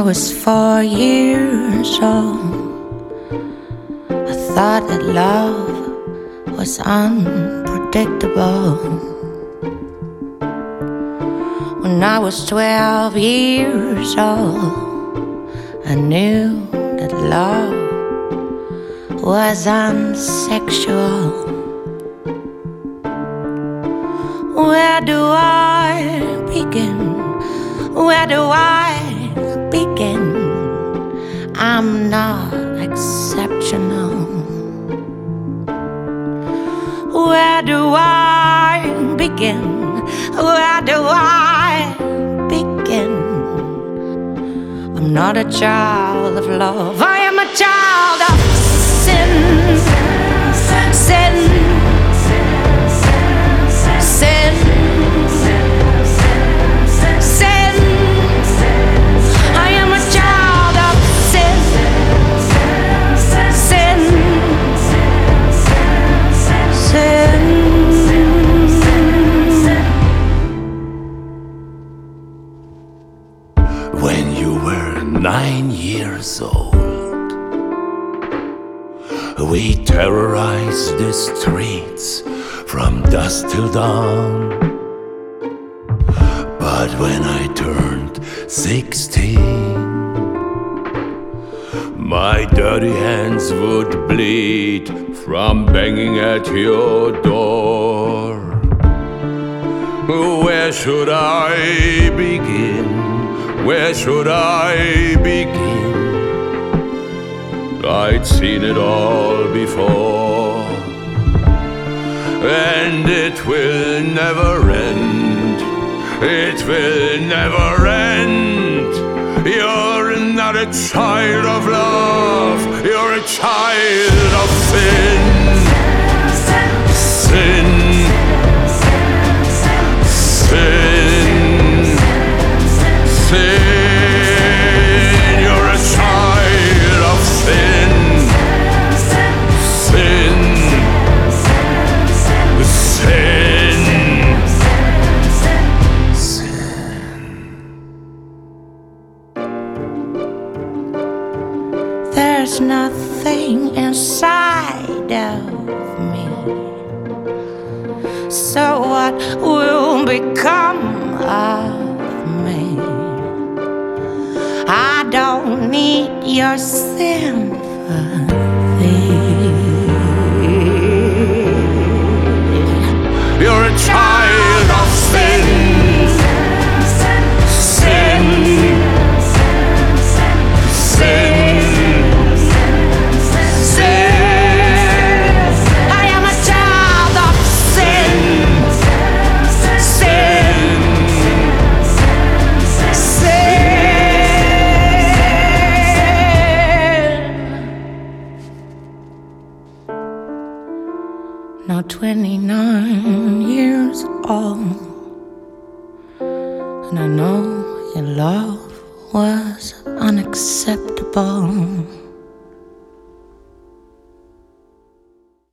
was 4 years old, I thought that love was unpredictable. When I was 12 years old, I knew that love was unsexual. Where do I begin? Where do I begin? I'm not exceptional. Where do I begin? Where do I begin? I'm not a child of love. I am a child of sin. Sin. Sin. Sin. I am a child of sin. Sin. Sin. When you were 9 years old, we terrorized the streets from dusk till dawn. But when I turned 16, my dirty hands would bleed from banging at your door. Where should I begin? Where should I begin? I'd seen it all before, and it will never end. It will never end. You're not a child of love. You're a child of sin. Sin. Sin. Sin. You're a child of sin. Sin. Sin. There's nothing inside of me, so what will become of me? I don't need your sympathy. You're a child of sin. Sin. Sin. Now 29 years old, and I know your love was unacceptable.